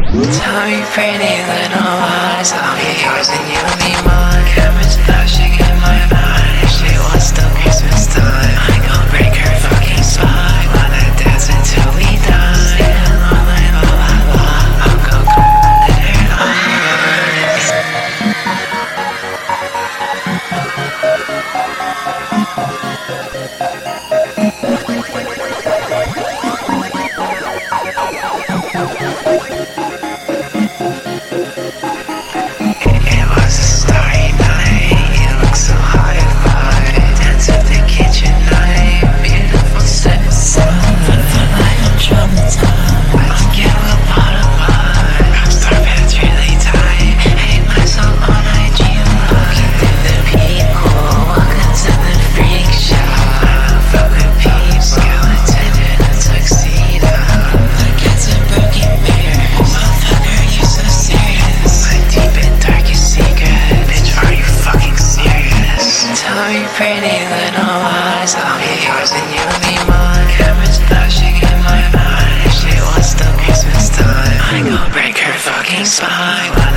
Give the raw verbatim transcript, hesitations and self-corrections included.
Tell me pretty little lies, I'll be yours and you'll be mine. Cameras flashing in my mind, she wants the Christmas time. I gon' break her fucking spine, wanna dance until we die. Singing all night, la la la, I'll go let her eyes. It was a starry night, you look so high and light. Dance at the kitchen night, beautiful set of sun. Like I'm traumatized, I'll give a pot of mine. Rockstar pants really tight, hate myself on I G Looking through the people, welcome to the freak show. Fuck with peeps, skeleton in a tuxedo. Like it's a broken mirror, motherfucker, you so serious. My deep and darkest secret, bitch, are you fucking serious? Tell me pretty little lies, I'll be yours and you'll be mine. Cameras flashing in my mind, she wants the Christmas time. I gon' break her fucking spine.